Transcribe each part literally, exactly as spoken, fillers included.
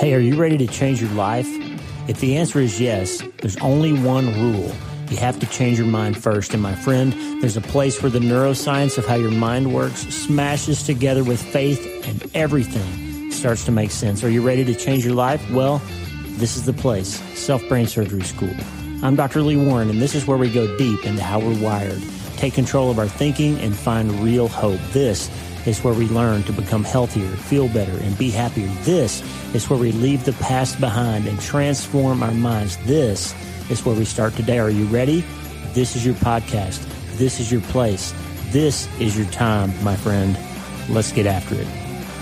Hey, are you ready to change your life? If the answer is yes, there's only one rule. You have to change your mind first. And my friend, there's a place where the neuroscience of how your mind works smashes together with faith and everything starts to make sense. Are you ready to change your life? Well, this is the place, Self Brain Surgery School. I'm Doctor Lee Warren, and this is where we go deep into how we're wired, take control of our thinking, and find real hope. This is where we learn to become healthier, feel better, and be happier. This is where we leave the past behind and transform our minds. This is where we start today. Are you ready? This is your podcast. This is your place. This is your time, my friend. Let's get after it.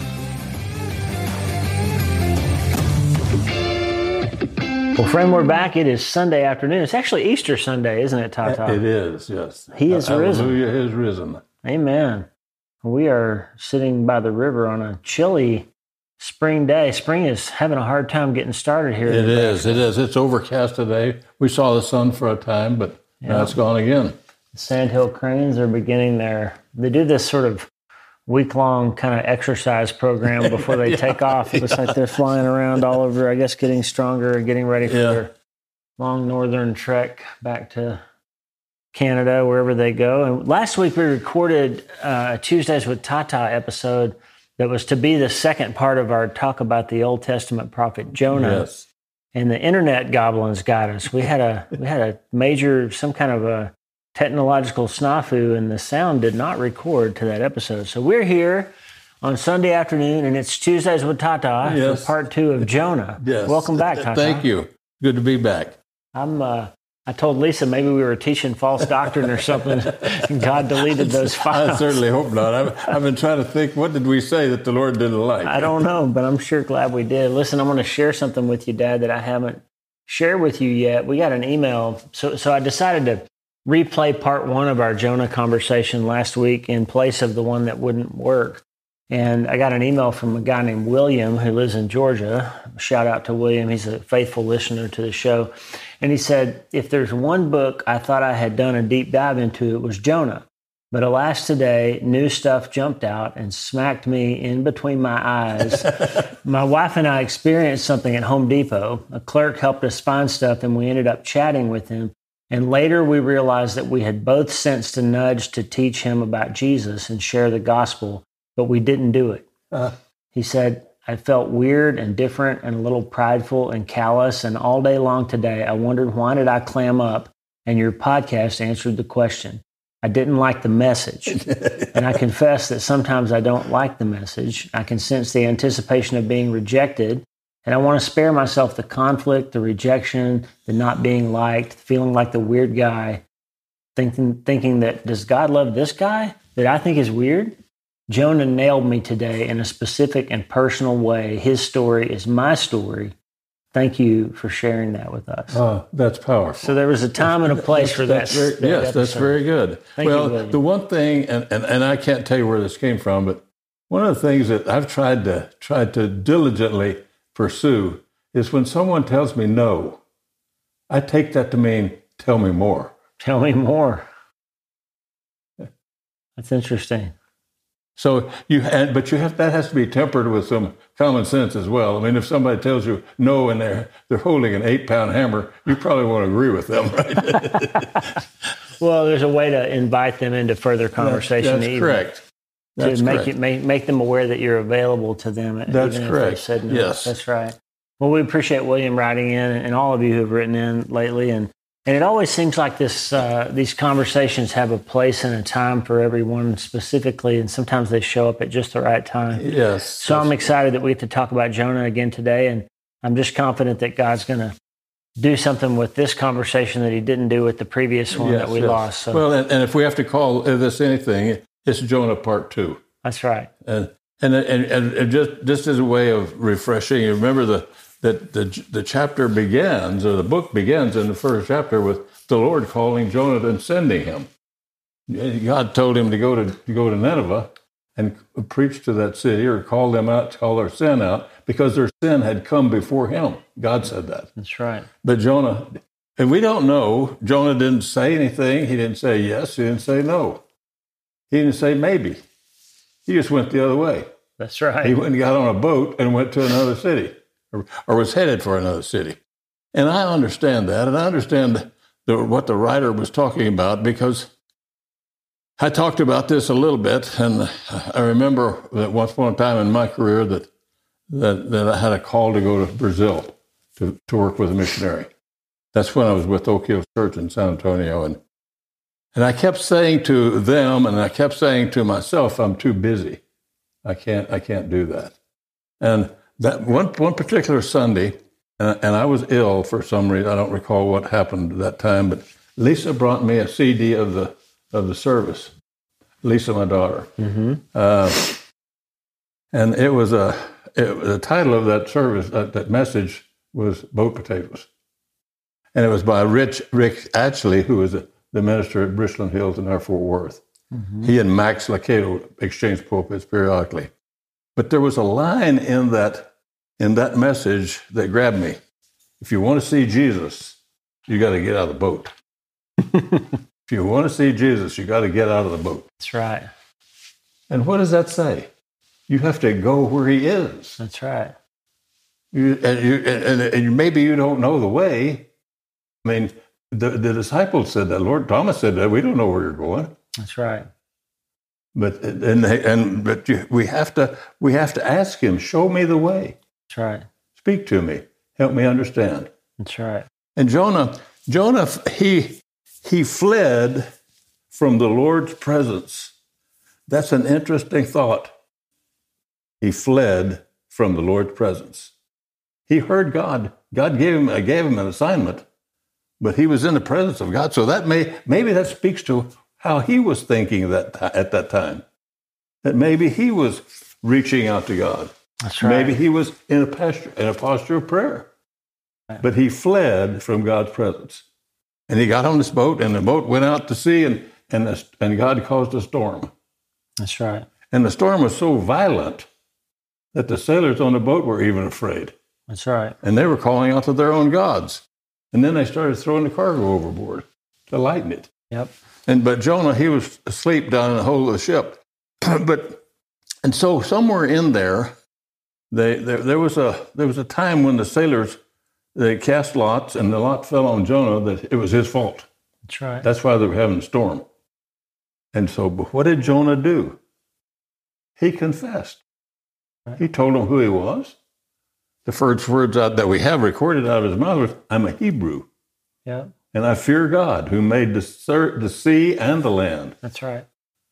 Well, friend, we're back. It is Sunday afternoon. It's actually Easter Sunday, isn't it, Tata? It is, yes. He is risen. Hallelujah, he is risen. Amen. We are sitting by the river on a chilly spring day. Spring is having a hard time getting started here. It is, it is. It's overcast today. We saw the sun for a time, but yeah. Now it's gone again. The sandhill cranes are beginning their, they do this sort of week-long kind of exercise program before they yeah, take off. It looks yeah. like they're flying around all over, I guess, getting stronger and getting ready for yeah. their long northern trek back to Canada, wherever they go. And last week we recorded uh, a Tuesdays with Tata episode that was to be the second part of our talk about the Old Testament prophet Jonah. Yes. And the internet goblins got us. We had a we had a major, some kind of a technological snafu, and the sound did not record to that episode. So we're here on Sunday afternoon, and it's Tuesdays with Tata yes. for part two of Jonah. Yes. Welcome back, Tata. Thank you. Good to be back. I'm. Uh, I told Lisa maybe we were teaching false doctrine or something, and God deleted those files. I certainly hope not. I've, I've been trying to think, what did we say that the Lord didn't like? I don't know, but I'm sure glad we did. Listen, I'm going to share something with you, Dad, that I haven't shared with you yet. We got an email, so so I decided to replay part one of our Jonah conversation last week in place of the one that wouldn't work. And I got an email from a guy named William who lives in Georgia. Shout out to William. He's a faithful listener to the show. And he said, if there's one book I thought I had done a deep dive into, it was Jonah. But alas, today, new stuff jumped out and smacked me in between my eyes. My wife and I experienced something at Home Depot. A clerk helped us find stuff, and we ended up chatting with him. And later we realized that we had both sensed a nudge to teach him about Jesus and share the gospel, but we didn't do it. Uh. He said, I felt weird and different and a little prideful and callous, and all day long today I wondered, why did I clam up? And your podcast answered the question. I didn't like the message. And I confess that sometimes I don't like the message. I can sense the anticipation of being rejected, and I want to spare myself the conflict, the rejection, the not being liked, feeling like the weird guy, thinking thinking that, does God love this guy that I think is weird? Jonah nailed me today in a specific and personal way. His story is my story. Thank you for sharing that with us. Oh, that's powerful. So there was a time and a place for that. Very, that yes, episode. That's very good. Thank well, you, the one thing, and, and, and I can't tell you where this came from, but one of the things that I've tried to tried to diligently pursue is when someone tells me no, I take that to mean, tell me more. Tell me more. That's interesting. So you, had, but you have that has to be tempered with some common sense as well. I mean, if somebody tells you no and they're they're holding an eight pound hammer, you probably won't agree with them, right? Well, there's a way to invite them into further conversation. That's, that's even, correct. That's to make correct. You, make make them aware that you're available to them. That's even correct. If they said no. Yes, that's right. Well, we appreciate William writing in, and all of you who have written in lately, and. And it always seems like this. Uh, these conversations have a place and a time for everyone specifically, and sometimes they show up at just the right time. Yes. So yes. I'm excited that we get to talk about Jonah again today, and I'm just confident that God's going to do something with this conversation that he didn't do with the previous one yes, that we yes. lost. So. Well, and, and if we have to call this anything, it's Jonah Part Two. That's right. And and and, and just just as a way of refreshing, you remember the. That the the chapter begins, or the book begins in the first chapter with the Lord calling Jonah and sending him. God told him to go to, to go to Nineveh and preach to that city, or call them out, call their sin out, because their sin had come before him. God said that. That's right. But Jonah, and we don't know, Jonah didn't say anything. He didn't say yes. He didn't say no. He didn't say maybe. He just went the other way. That's right. He went and got on a boat and went to another city. or, or was headed for another city. And I understand that, and I understand the, what the writer was talking about, because I talked about this a little bit, and I remember that once upon a time in my career that that, that I had a call to go to Brazil to, to work with a missionary. That's when I was with Oak Hill Church in San Antonio, and and I kept saying to them, and I kept saying to myself, I'm too busy. I can't I can't do that. And that one one particular Sunday, and, and I was ill for some reason. I don't recall what happened at that time, but Lisa brought me a C D of the of the service. Lisa, my daughter. Mm-hmm. Uh, and it was a, it, the title of that service, that, that message was Boat Potatoes. And it was by Rich, Rick Atchley, who was a, the minister at Richland Hills in our Fort Worth. Mm-hmm. He and Max Lucado exchanged pulpits periodically. But there was a line in that, in that message that grabbed me. If you want to see Jesus, you got to get out of the boat. If you want to see Jesus, you got to get out of the boat. That's right. And what does that say? You have to go where he is. That's right. You, and, you, and, and maybe you don't know the way. I mean, the, the disciples said that. Lord Thomas said that. We don't know where you're going. That's right. But and they, and but you, we have to we have to ask him. Show me the way. That's right. Speak to me. Help me understand. That's right. And Jonah, Jonah, he. He fled from the Lord's presence. That's an interesting thought. He fled from the Lord's presence. He heard God. God gave him, gave him an assignment, but he was in the presence of God. So that may maybe that speaks to how he was thinking that at that time. That maybe he was reaching out to God. That's right. Maybe he was in a posture, in a posture of prayer. Right. But he fled from God's presence. And he got on this boat, and the boat went out to sea, and and, the, and God caused a storm. That's right. And the storm was so violent that the sailors on the boat were even afraid. That's right. And they were calling out to their own gods. And then they started throwing the cargo overboard to lighten it. Yep. And but Jonah, he was asleep down in the hold of the ship. but and so somewhere in there, they there, there was a there was a time when the sailors, they cast lots, and the lot fell on Jonah that it was his fault. That's right. That's why they were having a storm. And so, but what did Jonah do? He confessed. Right. He told them who he was. The first words out that we have recorded out of his mouth was, I'm a Hebrew. Yeah. And I fear God, who made the, the sea and the land. That's right.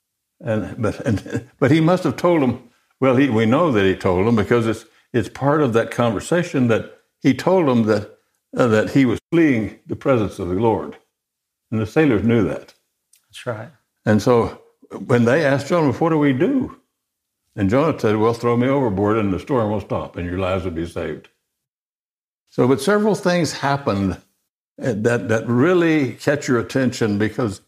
And but and, but he must have told them. Well, he, we know that he told them because it's it's part of that conversation that he told them that uh, that he was fleeing the presence of the Lord, and the sailors knew that. That's right. And so when they asked Jonah, "What do we do?" and Jonah said, "Well, throw me overboard, and the storm will stop, and your lives will be saved." So, but several things happened that that really catch your attention because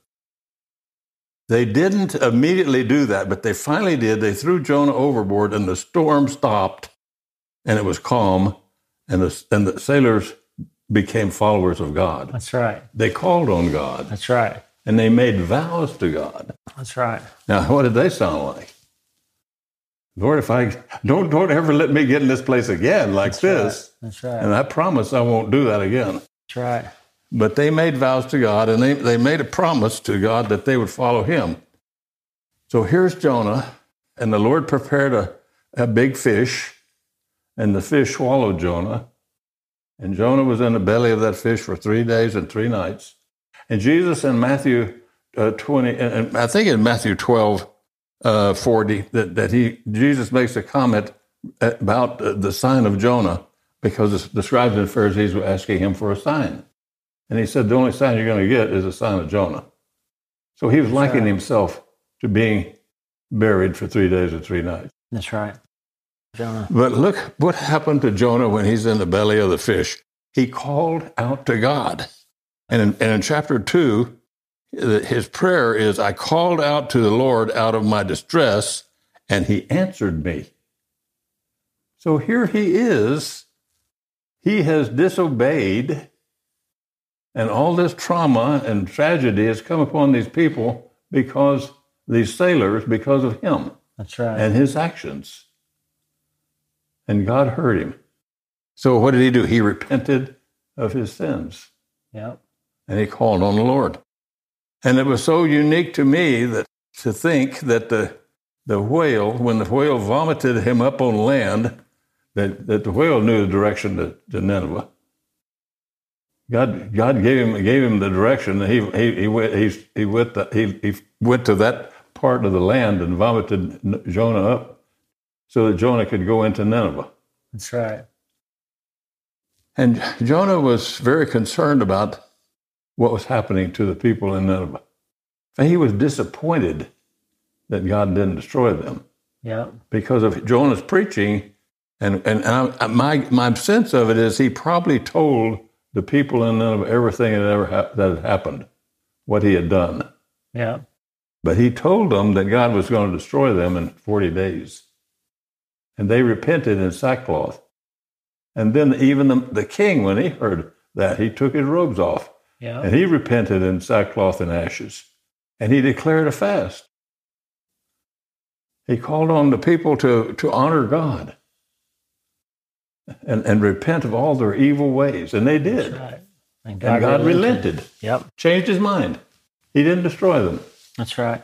they didn't immediately do that, but they finally did. They threw Jonah overboard, and the storm stopped, and it was calm, and the, and the sailors became followers of God. That's right. They called on God. That's right. And they made vows to God. That's right. Now, what did they sound like? Lord, if I don't don't ever let me get in this place again like That's this. Right. That's right. And I promise I won't do that again. That's right. But they made vows to God, and they, they made a promise to God that they would follow him. So here's Jonah, and the Lord prepared a, a big fish, and the fish swallowed Jonah. And Jonah was in the belly of that fish for three days and three nights. And Jesus in Matthew uh, twenty, and I think in Matthew twelve, uh, forty, that, that he Jesus makes a comment about the sign of Jonah, because the scribes and Pharisees were asking him for a sign. And he said, the only sign you're going to get is a sign of Jonah. So he was likening himself to being buried for three days and three nights. That's right. Jonah. But look what happened to Jonah when he's in the belly of the fish. He called out to God. And in, and in chapter two, his prayer is, I called out to the Lord out of my distress, and he answered me. So here he is. He has disobeyed, and all this trauma and tragedy has come upon these people because, these sailors, because of him. That's right. And his actions. And God heard him. So what did he do? He repented of his sins. Yeah. And he called on the Lord. And it was so unique to me that to think that the the whale, when the whale vomited him up on land, that, that the whale knew the direction to, to Nineveh. God God gave him gave him the direction. He he he went he he went the, he he went to that part of the land and vomited Jonah up, so that Jonah could go into Nineveh. That's right. And Jonah was very concerned about what was happening to the people in Nineveh. And he was disappointed that God didn't destroy them. Yeah. Because of Jonah's preaching, and and, and I, my my sense of it is he probably told the people in Nineveh everything that ever ha- that had happened, what he had done. Yeah. But he told them that God was going to destroy them in forty days. And they repented in sackcloth. And then even the, the king, when he heard that, he took his robes off. Yeah. And he repented in sackcloth and ashes. And he declared a fast. He called on the people to, to honor God and, and repent of all their evil ways. And they did. That's right. And God, and God relented. relented. Yep. Changed his mind. He didn't destroy them. That's right.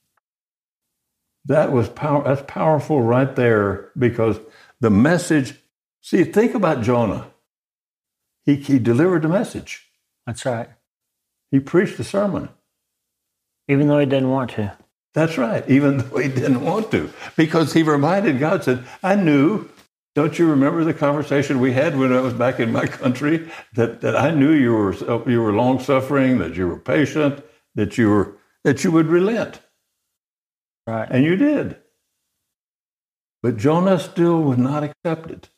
That was power. That's powerful right there, because the message. See, think about Jonah. He he delivered the message. That's right. He preached the sermon, even though he didn't want to. That's right. Even though he didn't want to, because he reminded God. Said, "I knew. Don't you remember the conversation we had when I was back in my country? That that I knew you were you were long suffering, that you were patient, that you were that you would relent." Right. And you did. But Jonah still would not accept it.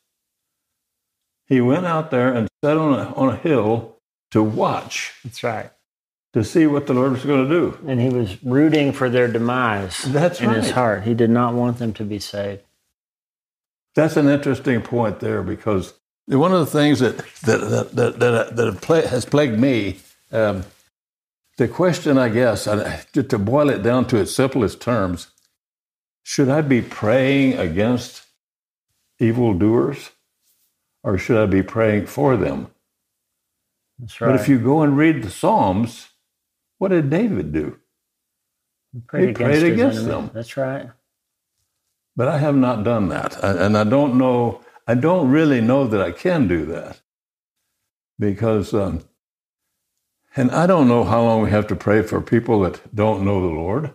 He went out there and sat on a, on a hill to watch. That's right. To see what the Lord was going to do. And he was rooting for their demise. That's in right. his heart. He did not want them to be saved. That's an interesting point there, because one of the things that that that that, that, that has plagued me, um, the question, I guess, to boil it down to its simplest terms, should I be praying against evildoers, or should I be praying for them? That's right. But if you go and read the Psalms, what did David do? He prayed he prayed against, against them. That's right. But I have not done that. And I don't know, I don't really know that I can do that. Because, um, and I don't know how long we have to pray for people that don't know the Lord.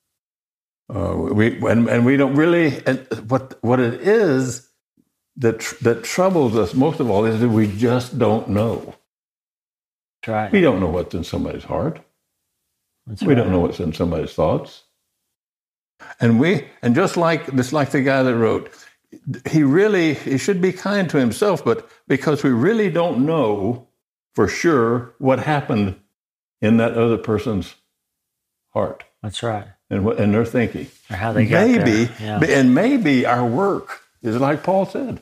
Uh, we and, and we don't really, and what what it is that that troubles us most of all is that we just don't know. That's right. We don't know what's in somebody's heart. That's we right. don't know what's in somebody's thoughts. And we, and just like just like the guy that wrote, he really he should be kind to himself, but because we really don't know for sure what happened in that other person's heart. That's right. And what and their thinking. Or how they got maybe, there. Yeah. And maybe our work is like Paul said.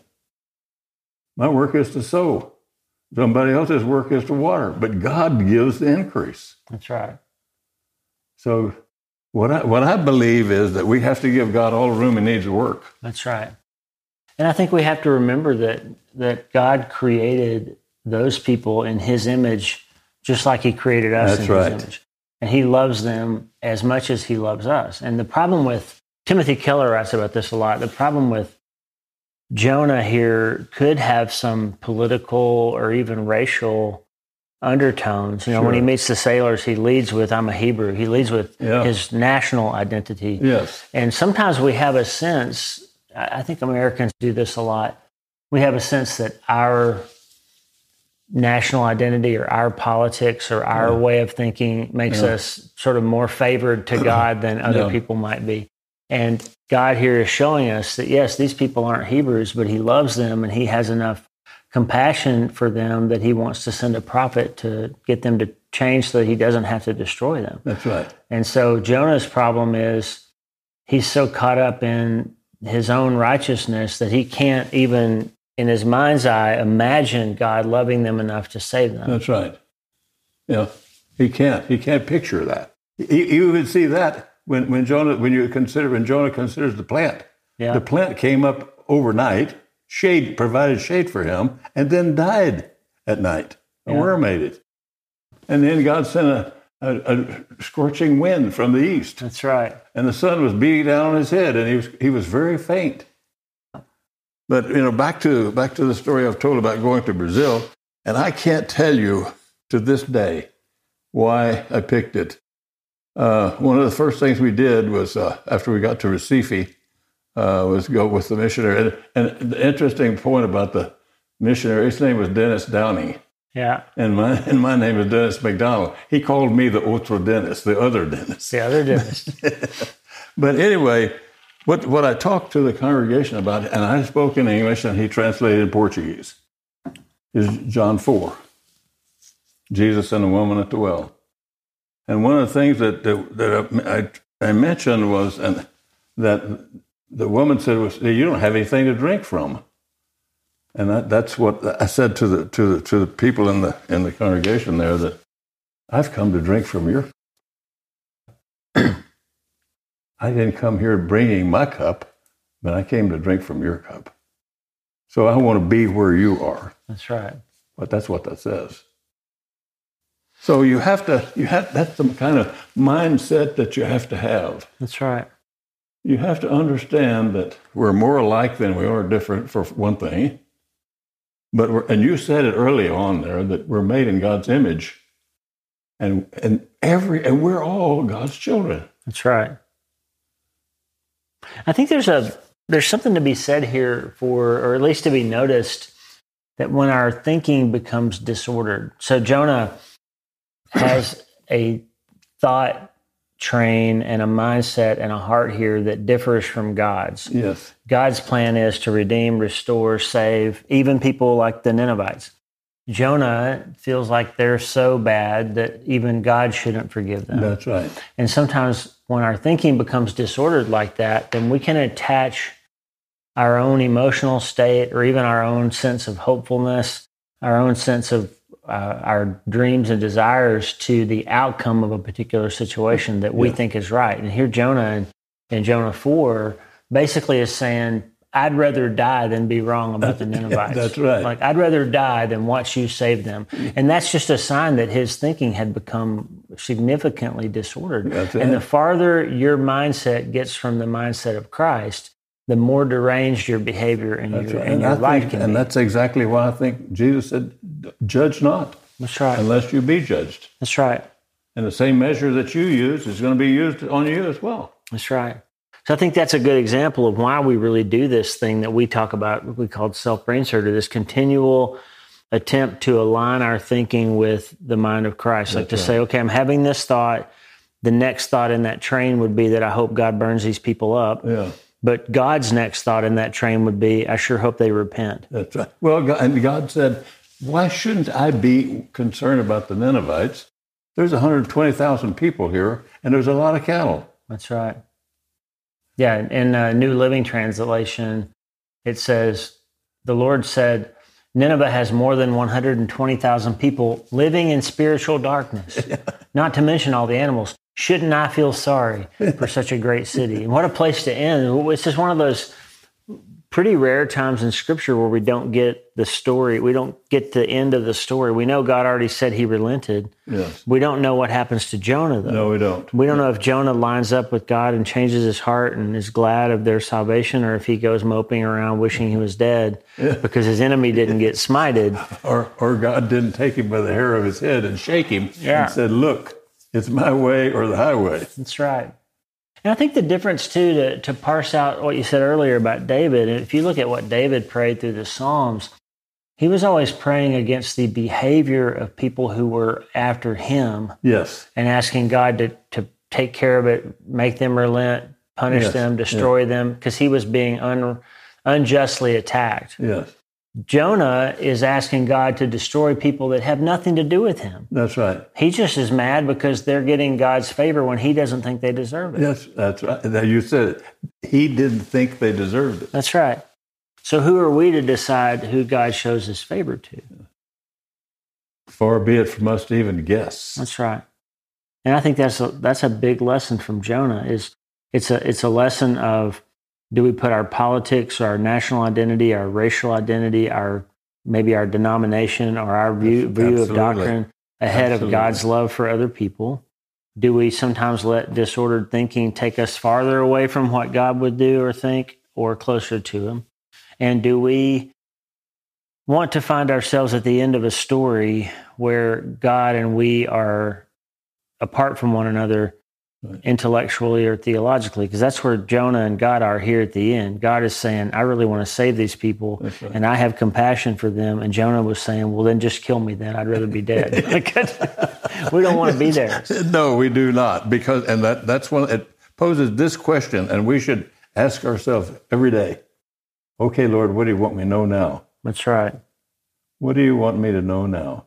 My work is to sow. Somebody else's work is to water. But God gives the increase. That's right. So what I, what I believe is that we have to give God all the room he needs to work. That's right. And I think we have to remember that that God created those people in his image just like he created us That's in right. his image. And he loves them as much as he loves us. And the problem with, Timothy Keller writes about this a lot, the problem with Jonah here could have some political or even racial undertones. You know, Sure. when he meets the sailors, he leads with, I'm a Hebrew. He leads with Yeah. his national identity. Yes. And sometimes we have a sense, I think Americans do this a lot, we have a sense that our national identity or our politics or our Yeah. way of thinking makes Yeah. us sort of more favored to God than other Yeah. people might be. And God here is showing us that, yes, these people aren't Hebrews, but he loves them and he has enough compassion for them that he wants to send a prophet to get them to change so that he doesn't have to destroy them. That's right. And so Jonah's problem is he's so caught up in his own righteousness that he can't even, in his mind's eye, imagine God loving them enough to save them. That's right. Yeah, he can't. He can't picture that. You, you would see that when, when Jonah, when you consider, when Jonah considers the plant. Yeah. The plant came up overnight, shade, provided shade for him, and then died at night. A Yeah. worm ate it. And then God sent a, a, a scorching wind from the east. That's right. And the sun was beating down on his head, and he was he was very faint. But you know, back to back to the story I've told about going to Brazil, and I can't tell you to this day why I picked it. Uh, one of the first things we did was uh, after we got to Recife, uh, was go with the missionary. And, and the interesting point about the missionary, his name was Dennis Downing. Yeah. And my and my name is Dennis McDonald. He called me the otro Dennis, the other Dennis. The other dentist. But anyway, what what I talked to the congregation about, and I spoke in English, and he translated in Portuguese, is John four, Jesus and the woman at the well. And one of the things that that, that I, I mentioned was, and that the woman said was, "You don't have anything to drink from." And that, that's what I said to the to the to the people in the in the congregation there, that I've come to drink from your. I didn't come here bringing my cup, but I came to drink from your cup. So I want to be where you are. That's right. But that's what that says. So you have to you have that's the kind of mindset that you have to have. That's right. You have to understand that we're more alike than we are different, for one thing. But we're, and you said it early on there, that we're made in God's image, and and every and we're all God's children. That's right. I think there's a there's something to be said here for, or at least to be noticed, that when our thinking becomes disordered. So Jonah has a thought train and a mindset and a heart here that differs from God's. Yes. God's plan is to redeem, restore, save, even people like the Ninevites. Jonah feels like they're so bad that even God shouldn't forgive them. That's right. And sometimes when our thinking becomes disordered like that, then we can attach our own emotional state, or even our own sense of hopefulness, our own sense of uh, our dreams and desires to the outcome of a particular situation that we Yeah. think is right. And here Jonah in, in Jonah four basically is saying, I'd rather die than be wrong about the Ninevites. That's right. Like, I'd rather die than watch you save them. And that's just a sign that his thinking had become significantly disordered. That's and it. the farther your mindset gets from the mindset of Christ, the more deranged your behavior and That's your, right. and And, your I life think, can and be. that's exactly why I think Jesus said, judge not, That's right. unless you be judged. That's right. And the same measure that you use is going to be used on you as well. That's right. So I think that's a good example of why we really do this thing that we talk about, what we call self-brain surgery, this continual attempt to align our thinking with the mind of Christ. Like to That's say, okay, I'm having this thought. The next thought in that train would be that I hope God burns these people up. Yeah. But God's next thought in that train would be, I sure hope they repent. That's right. Well, God, and God said, why shouldn't I be concerned about the Ninevites? There's one hundred twenty thousand people here, and there's a lot of cattle. That's right. Yeah, in uh, New Living Translation, it says, the Lord said, Nineveh has more than one hundred twenty thousand people living in spiritual darkness, not to mention all the animals. Shouldn't I feel sorry for such a great city? And what a place to end. It's just one of those pretty rare times in Scripture where we don't get the story. We don't get the end of the story. We know God already said he relented. Yes. We don't know what happens to Jonah, though. No, we don't. We don't know if Jonah lines up with God and changes his heart and is glad of their salvation, or if he goes moping around wishing he was dead because his enemy didn't get smited. Or, or God didn't take him by the hair of his head and shake him Yeah. and said, look, it's my way or the highway. That's right. And I think the difference, too, to, to parse out what you said earlier about David, if you look at what David prayed through the Psalms, he was always praying against the behavior of people who were after him Yes. and asking God to, to take care of it, make them relent, punish Yes. them, destroy them, because he was being un, unjustly attacked. Yes. Jonah is asking God to destroy people that have nothing to do with him. That's right. He just is mad because they're getting God's favor when he doesn't think they deserve it. Yes, that's right. Now you said it. He didn't think they deserved it. That's right. So who are we to decide who God shows his favor to? Far be it from us to even guess. That's right. And I think that's a, that's a big lesson from Jonah. Is it's a it's a lesson of Do we put our politics, our national identity, our racial identity, our maybe our denomination or our view, view of doctrine ahead Absolutely. Of God's love for other people? Do we sometimes let disordered thinking take us farther away from what God would do or think or closer to him? And do we want to find ourselves at the end of a story where God and we are apart from one another intellectually or theologically? Because that's where Jonah and God are here at the end. God is saying, I really want to save these people, right. and I have compassion for them. And Jonah was saying, well, then just kill me then. I'd rather be dead. We don't want to be there. No, we do not. Because, and that, that's one, it poses this question, and we should ask ourselves every day, okay, Lord, what do you want me to know now? That's right. What do you want me to know now?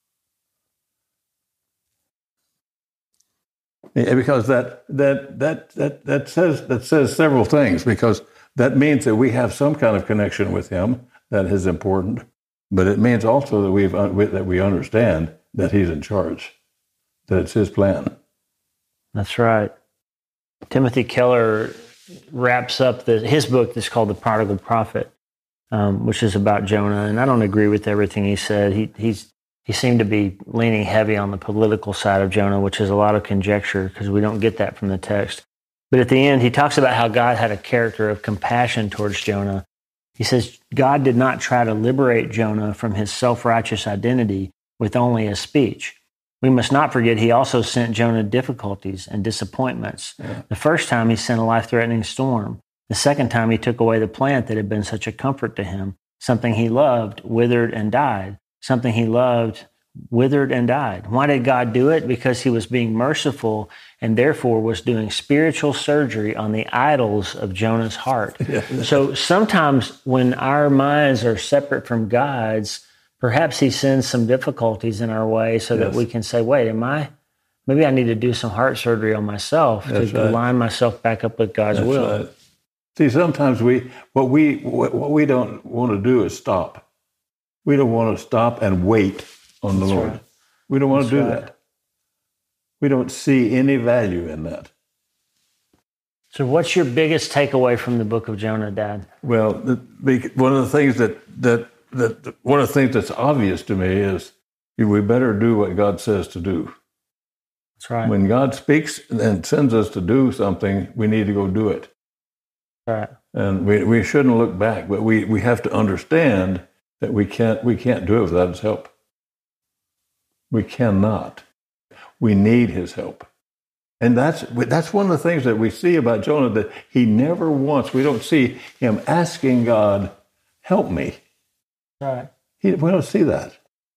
Yeah, because that that that that that says that says several things. Because that means that we have some kind of connection with Him that is important, but it means also that we've that we understand that He's in charge, that it's His plan. That's right. Timothy Keller wraps up the, his book that's called The Prodigal Prophet, um, which is about Jonah. And I don't agree with everything he said. He he's he seemed to be leaning heavy on the political side of Jonah, which is a lot of conjecture because we don't get that from the text. But at the end, he talks about how God had a character of compassion towards Jonah. He says, God did not try to liberate Jonah from his self-righteous identity with only a speech. We must not forget he also sent Jonah difficulties and disappointments. Yeah. The first time he sent a life-threatening storm. The second time he took away the plant that had been such a comfort to him. Something he loved withered and died. Something he loved withered and died. Why did God do it? Because he was being merciful and therefore was doing spiritual surgery on the idols of Jonah's heart. Yeah. So sometimes when our minds are separate from God's, perhaps he sends some difficulties in our way so yes. that we can say, wait, am I, maybe I need to do some heart surgery on myself That's to right. align myself back up with God's That's will. Right. See, sometimes we, what we, what we don't want to do is stop. We don't want to stop and wait on the That's Lord. Right. We don't want That's to do right. that. We don't see any value in that. So what's your biggest takeaway from the book of Jonah, Dad? Well, the, one of the things that, that, that, one of the things that's obvious to me is we better do what God says to do. That's right. When God speaks and sends us to do something, we need to go do it. Right. And we, we shouldn't look back, but we, we have to understand that we can't we can't do it without His help. We cannot. We need His help. And that's that's one of the things that we see about Jonah, that he never once, we don't see him asking God, help me. Right. He, we don't see that.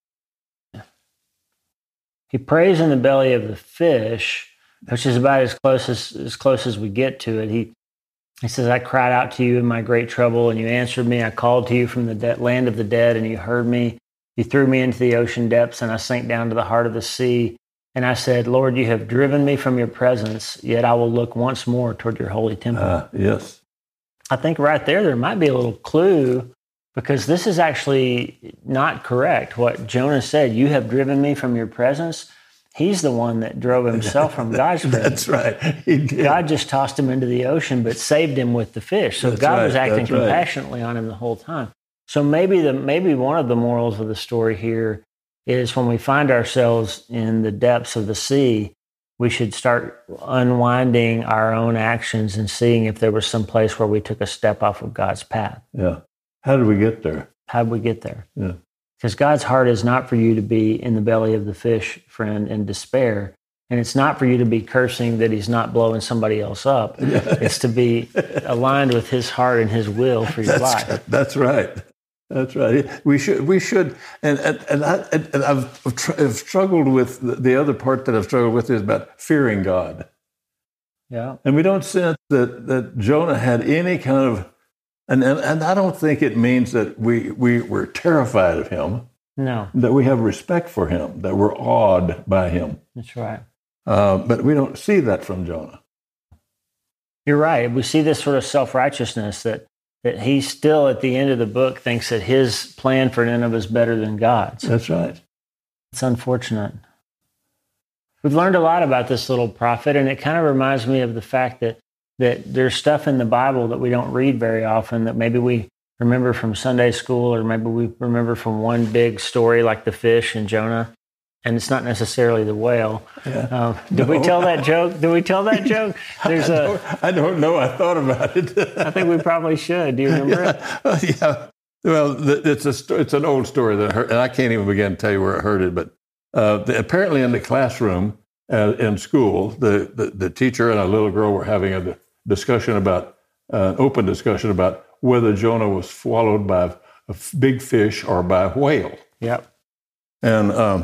He prays in the belly of the fish, which is about as close as, as close as we get to it. He He says, I cried out to you in my great trouble, and you answered me. I called to you from the de- land of the dead, and you heard me. You threw me into the ocean depths, and I sank down to the heart of the sea. And I said, Lord, you have driven me from your presence, yet I will look once more toward your holy temple. Uh, yes. I think right there, there might be a little clue, because this is actually not correct. What Jonah said, you have driven me from your presence. He's the one that drove himself from God's presence. That's right. He did. God just tossed him into the ocean, but saved him with the fish. So That's God right. was acting That's compassionately right. on him the whole time. So maybe the maybe one of the morals of the story here is when we find ourselves in the depths of the sea, we should start unwinding our own actions and seeing if there was some place where we took a step off of God's path. Yeah. How did we get there? How did we get there? Yeah. Because God's heart is not for you to be in the belly of the fish, friend, in despair. And it's not for you to be cursing that He's not blowing somebody else up. Yeah. It's to be aligned with His heart and His will for your that's, life. That's right. That's right. We should, we should, and and, and, I, and I've, I've struggled with, the, the other part that I've struggled with is about fearing God. Yeah. And we don't sense that, that Jonah had any kind of, And, and and I don't think it means that we, we were terrified of him. No. That we have respect for him, that we're awed by him. That's right. Uh, but we don't see that from Jonah. You're right. We see this sort of self-righteousness that, that he still, at the end of the book, thinks that his plan for Nineveh is better than God's. That's right. It's unfortunate. We've learned a lot about this little prophet, and it kind of reminds me of the fact that that there's stuff in the Bible that we don't read very often that maybe we remember from Sunday school, or maybe we remember from one big story like the fish and Jonah, and it's not necessarily the whale. Yeah. Um, did no. we tell that joke? Did we tell that joke? There's I, a. Don't, I don't know. I thought about it. I think we probably should. Do you remember yeah. it? Yeah. Well, it's a it's an old story that I heard, and I can't even begin to tell you where I heard it. But uh, the, apparently, in the classroom uh, in school, the, the the teacher and a little girl were having a discussion about uh, an open discussion about whether Jonah was swallowed by a big fish or by a whale. Yep. And um,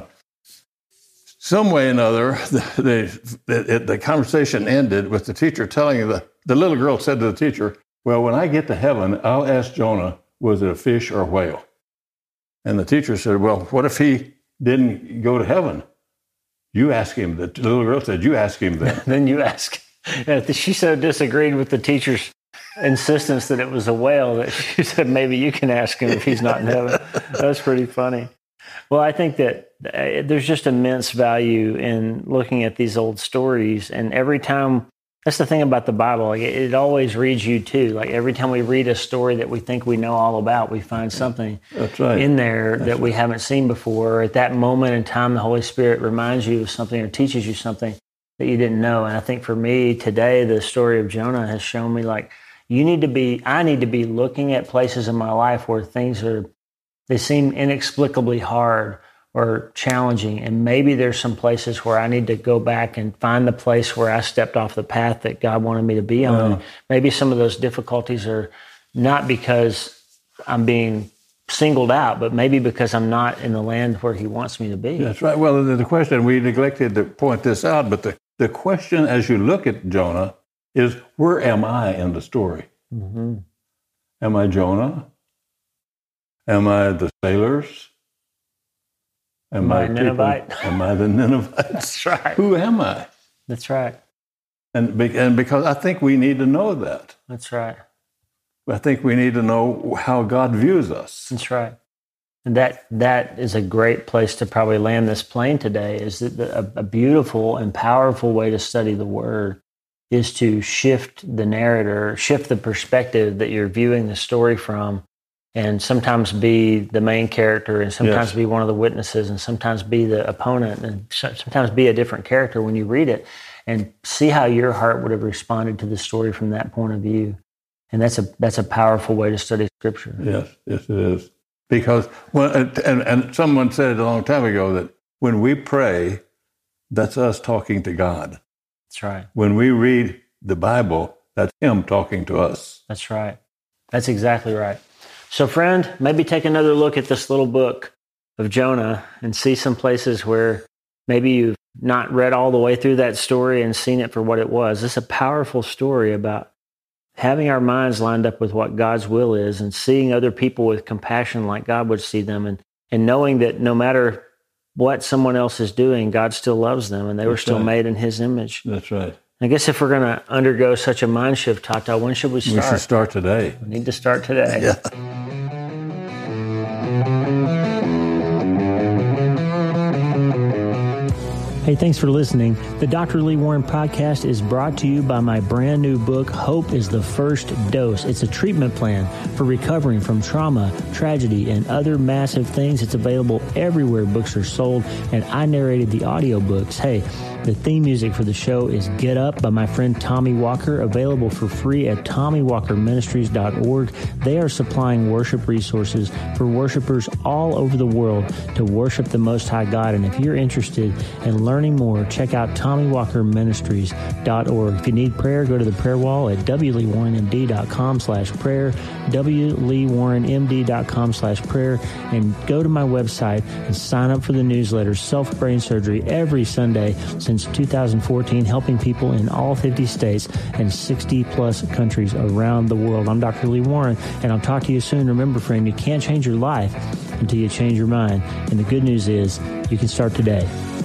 some way or another, the, the, the conversation ended with the teacher telling the the little girl said to the teacher, "Well, when I get to heaven, I'll ask Jonah, was it a fish or a whale?" And the teacher said, "Well, what if he didn't go to heaven? You ask him." The little girl said, "You ask him then." Then you ask. She so disagreed with the teacher's insistence that it was a whale that she said, maybe you can ask him if he's not in heaven. That's pretty funny. Well, I think that there's just immense value in looking at these old stories. And every time, that's the thing about the Bible, like it, it always reads you too. Like every time we read a story that we think we know all about, we find something That's right. in there That's that right. we haven't seen before. Or at that moment in time, the Holy Spirit reminds you of something or teaches you something that you didn't know. And I think for me today, the story of Jonah has shown me like, you need to be, I need to be looking at places in my life where things are, they seem inexplicably hard or challenging. And maybe there's some places where I need to go back and find the place where I stepped off the path that God wanted me to be on. Yeah. Maybe some of those difficulties are not because I'm being singled out, but maybe because I'm not in the land where he wants me to be. That's right. Well, the, the question, we neglected to point this out, but the, the question as you look at Jonah is, where am I in the story? Mm-hmm. Am I Jonah? Am I the sailors? Am, am I I Ninevite? People, am I the Ninevites? That's right. Who am I? That's right. And, be, and because I think we need to know that. That's right. I think we need to know how God views us. That's right. And that that is a great place to probably land this plane today, is that a, a beautiful and powerful way to study the Word is to shift the narrator, shift the perspective that you're viewing the story from, and sometimes be the main character, and sometimes yes. be one of the witnesses, and sometimes be the opponent, and sometimes be a different character when you read it, and see how your heart would have responded to the story from that point of view. And that's a that's a powerful way to study Scripture. Yes, yes, it is. Because, well, and, and someone said it a long time ago that when we pray, that's us talking to God. That's right. When we read the Bible, that's Him talking to us. That's right. That's exactly right. So, friend, maybe take another look at this little book of Jonah and see some places where maybe you've not read all the way through that story and seen it for what it was. It's a powerful story about having our minds lined up with what God's will is, and seeing other people with compassion like God would see them, and, and knowing that no matter what someone else is doing, God still loves them, and they That's were still right. made in His image. That's right. I guess if we're going to undergo such a mind shift, Tata, when should we start? We should start today. We need to start today. Yeah. Hey, thanks for listening. The Doctor Lee Warren podcast is brought to you by my brand new book, Hope is the First Dose. It's a treatment plan for recovering from trauma, tragedy, and other massive things. It's available everywhere books are sold, and I narrated the audiobooks. Hey, the theme music for the show is Get Up by my friend Tommy Walker, available for free at tommy walker ministries dot org. They are supplying worship resources for worshipers all over the world to worship the Most High God. And if you're interested in learning more, check out tommy walker ministries dot org. If you need prayer, go to the prayer wall at w lee warren m d dot com slash prayer, w lee warren m d dot com slash prayer, and go to my website and sign up for the newsletter, Self Brain Surgery, every Sunday since two thousand fourteen, helping people in all fifty states and sixty plus countries around the world. I'm Doctor Lee Warren, and I'll talk to you soon. Remember, friend, you can't change your life until you change your mind. And the good news is you can start today.